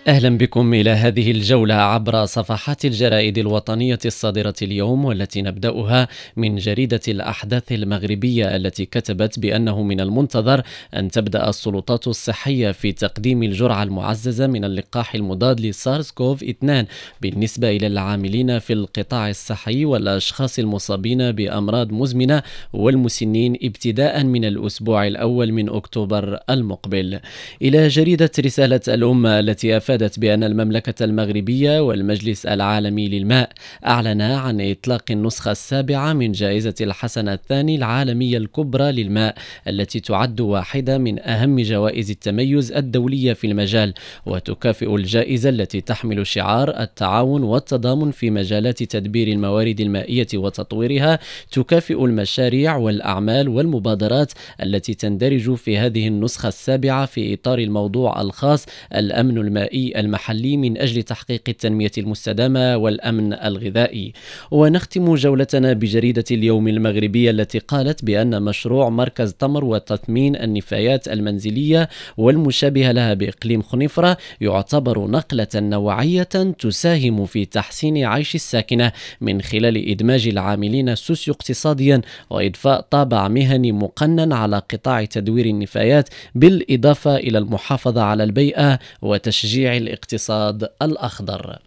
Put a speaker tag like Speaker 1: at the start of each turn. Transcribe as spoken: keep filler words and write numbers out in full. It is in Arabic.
Speaker 1: أهلا بكم إلى هذه الجولة عبر صفحات الجرائد الوطنية الصادرة اليوم، والتي نبدأها من جريدة الأحداث المغربية التي كتبت بأنه من المنتظر أن تبدأ السلطات الصحية في تقديم الجرعة المعززة من اللقاح المضاد لسارس كوف اثنين بالنسبة إلى العاملين في القطاع الصحي والأشخاص المصابين بأمراض مزمنة والمسنين ابتداء من الأسبوع الأول من أكتوبر المقبل. إلى جريدة رسالة الأمة التي أفادت بأن المملكة المغربية والمجلس العالمي للماء أعلنا عن إطلاق النسخة السابعة من جائزة الحسن الثاني العالمية الكبرى للماء، التي تعد واحدة من أهم جوائز التميز الدولية في المجال، وتكافئ الجائزة التي تحمل شعار التعاون والتضامن في مجالات تدبير الموارد المائية وتطويرها، تكافئ المشاريع والأعمال والمبادرات التي تندرج في هذه النسخة السابعة في إطار الموضوع الخاص الأمن المائي المحلي من أجل تحقيق التنمية المستدامة والأمن الغذائي. ونختم جولتنا بجريدة اليوم المغربية التي قالت بأن مشروع مركز تمر وتثمين النفايات المنزلية والمشابهة لها بإقليم خنيفرة يعتبر نقلة نوعية تساهم في تحسين عيش الساكنة من خلال إدماج العاملين السوسيو اقتصاديا وإضفاء طابع مهني مقنن على قطاع تدوير النفايات، بالإضافة إلى المحافظة على البيئة وتشجيع الاقتصاد الأخضر.